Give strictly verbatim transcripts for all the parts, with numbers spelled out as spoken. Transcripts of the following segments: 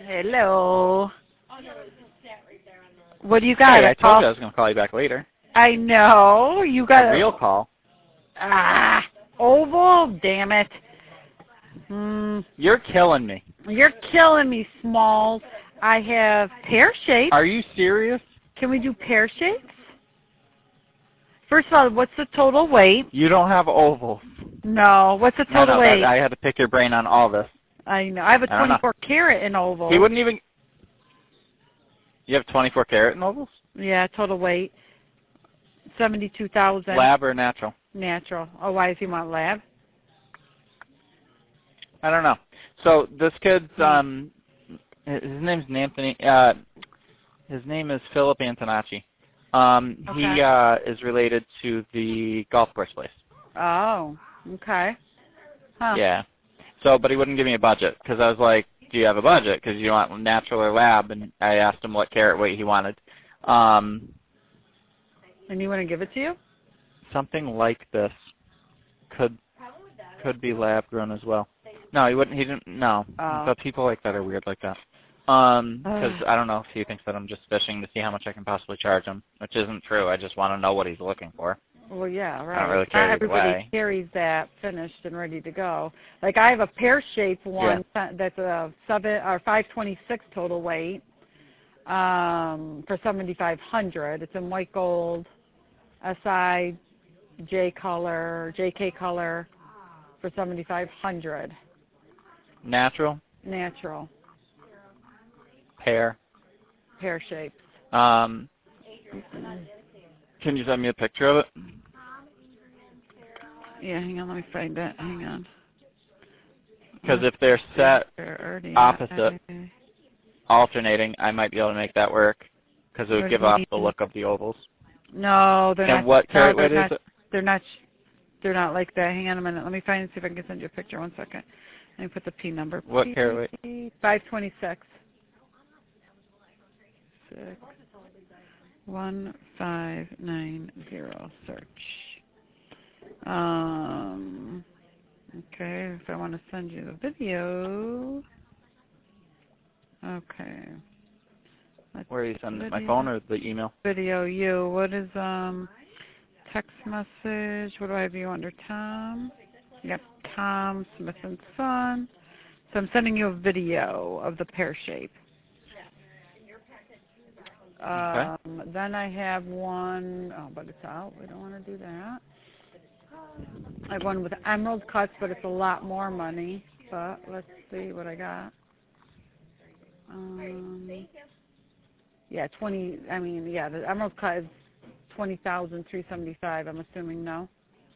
Hello. What do you got? Hey, A I call? told you I was going to call you back later. I know. You got a real call. Ah, oval. Damn it. Hmm. You're killing me. You're killing me, Smalls. I have pear shapes. Are you serious? Can we do pear shapes? First of all, what's the total weight? You don't have ovals. No. What's the total no, no, weight? That, I had to pick your brain on all this. I know. I have a I don't know. twenty-four carat in oval. He wouldn't even. You have twenty-four carat in ovals? Yeah, total weight. seventy-two thousand. Lab or natural? Natural. Oh, why does he want lab? I don't know. So this kid's um, his name's Anthony. Uh, his name is Philip Antonacci. Um, Okay. He uh, is related to the golf course place. Oh, okay. Huh. Yeah. So, but he wouldn't give me a budget because I was like, "Do you have a budget? Because you want natural or lab?" And I asked him what carat weight he wanted. Um, And you want to give it to you? something like this could could be lab grown as well. No, he wouldn't. He didn't. No, Oh. but people like that are weird like that. Um, because I don't know if he thinks that I'm just fishing to see how much I can possibly charge him, which isn't true. I just want to know what he's looking for. Well, yeah, right. I don't really care Not either everybody way. carries that finished and ready to go. Like I have a pear-shaped one that's a seven or five twenty-six total weight um, for seventy-five hundred. It's in white gold, S I J color, J K color for seventy-five hundred. Natural, Natural pear. pear shapes. Um, can you send me a picture of it? Yeah, hang on, let me find it. Hang on. Because if they're set Already- opposite, alternating, I might be able to make that work. Because it would What give do you off the mean? look of the ovals. No, they're And not. what no, carat they're weight not, is it? They're not. They're not like that. Hang on a minute. Let me find and see if I can send you a picture. One second. Let me put the P number. What carat weight? Five twenty-six. Six. One five nine zero. Search. Um. Okay. If I want to send you the video. Okay. Let's Where are you sending it? My video. phone or the email? Video you. What is um text message? What do I have you under, Tom? Yep, Tom Smith and Son. So I'm sending you a video of the pear shape. Okay. Um, then I have one, oh, but it's out. We don't want to do that. I have one with emerald cuts, but it's a lot more money. But let's see what I got. Um, yeah, twenty. I mean, yeah, the emerald cut is twenty thousand three seventy-five. I'm assuming no.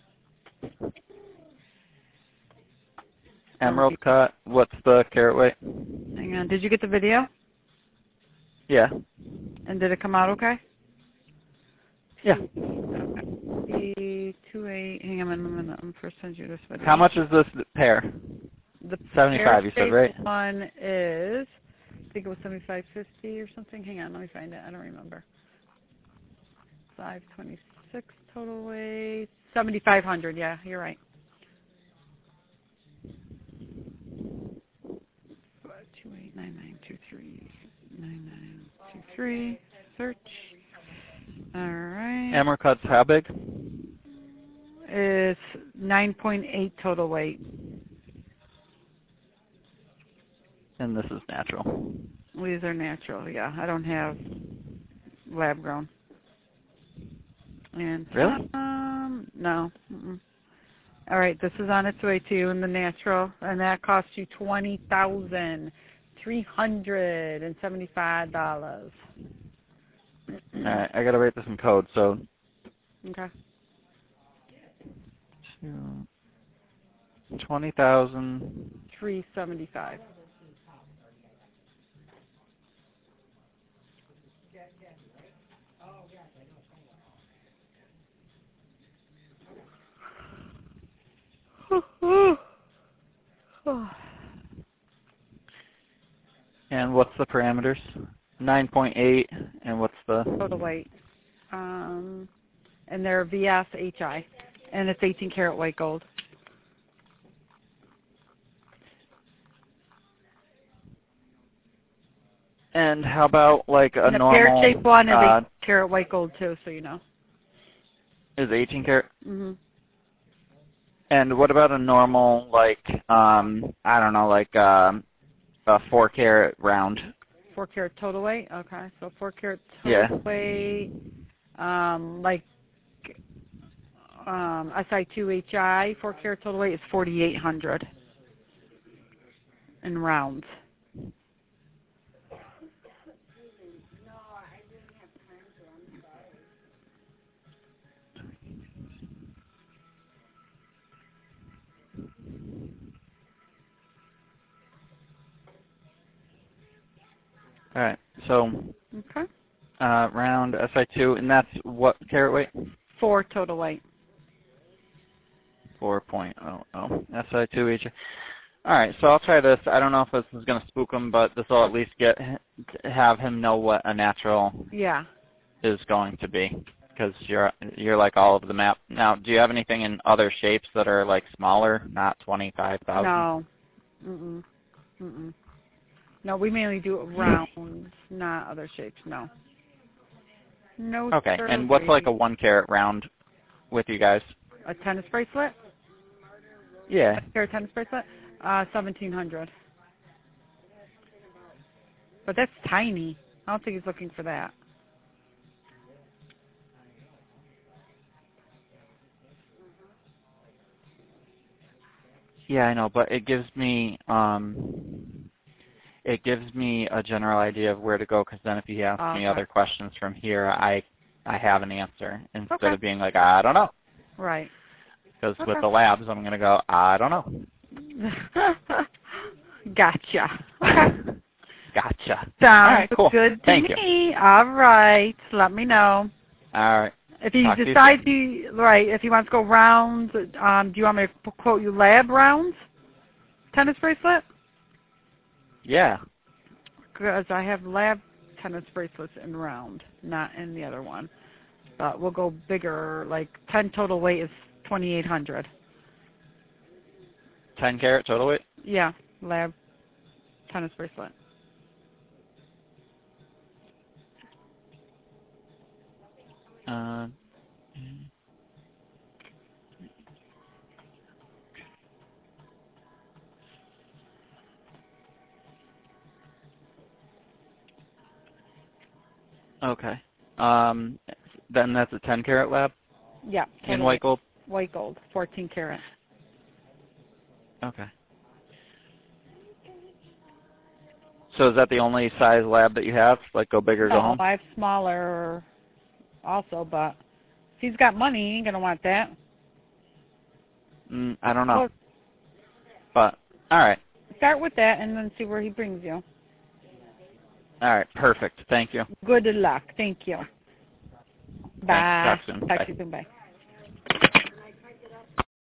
Emerald cut. What's the carat weight? Hang on. Did you get the video? Yeah. And did it come out okay? Yeah. The two eight. Hang on a minute. I'm first send you this video. How much is this pair? The seventy-five. You said, right? One is, I think it was seventy-five fifty or something. Hang on, let me find it. I don't remember. Five twenty-six total weight. Seventy-five hundred. Yeah, you're right. Two eight nine nine two three nine nine two three. Search. All right. Emerald cut's how big? It's nine point eight total weight. And this is natural. These are natural, yeah. I don't have lab grown. And Really? Um, no. Mm-mm. All right, this is on its way to you in the natural, and that costs you twenty thousand three hundred and seventy-five dollars. All right, I gotta write this in code. So. Okay. Twenty thousand. Three seventy-five. And what's the parameters? nine point eight, and what's the? Total weight. Um, and they're V S H I, and it's eighteen karat white gold. And how about like a and the normal? pear-shaped one is uh, eight carat white gold too, so you know. Is eighteen karat? Mhm. And what about a normal, like, um, I don't know, like um, a four carat round? Four carat total weight. Okay, so four carat total Yeah. weight, um, like um, S I two H I, four carat total weight is forty-eight hundred in rounds. All right. So Okay. uh, round S I two, and that's what carat weight? Four total weight. four point oh oh. S I two H. All right, so I'll try this. I don't know if this is going to spook him, but this will at least get have him know what a natural Yeah. is going to be, because you're you're like all over the map. Now, do you have anything in other shapes that are like smaller, not twenty-five thousand? No. Mm-mm. Mm-mm. No, we mainly do rounds, not other shapes. No. No. Okay, sir, and what's like a one carat round with you guys? a tennis bracelet? Yeah. A carat tennis bracelet? Uh, seventeen hundred. But that's tiny. I don't think he's looking for that. Yeah, I know, but it gives me um, it gives me a general idea of where to go. Because then, if he asks Okay. me other questions from here, I I have an answer instead Okay. of being like, I don't know. Right. Because Okay. with the labs, I'm gonna go, I don't know. Gotcha. Okay. Gotcha. Sounds All right, cool. good to Thank me. All right. Let me know. All right. If he Talk to you decides he right, if he wants to go rounds, um, do you want me to quote you lab rounds? Tennis bracelet? Yeah. Because I have lab tennis bracelets in round, not in the other one. But we'll go bigger. Like ten total weight is twenty-eight hundred. ten carat total weight? Yeah, lab tennis bracelet. Uh, okay. Um, then that's a ten carat lab Yeah. in total white weight. gold? White gold, fourteen karat. Okay. So is that the only size lab that you have? Like go big or go No, home? I have smaller also, but if he's got money, he ain't going to want that. Mm, I don't know. Well, But, all right. start with that and then see where he brings you. All right. Perfect. Thank you. Good luck. Thank you. Bye. Thanks. Talk soon. Talk Bye. to you soon. Bye.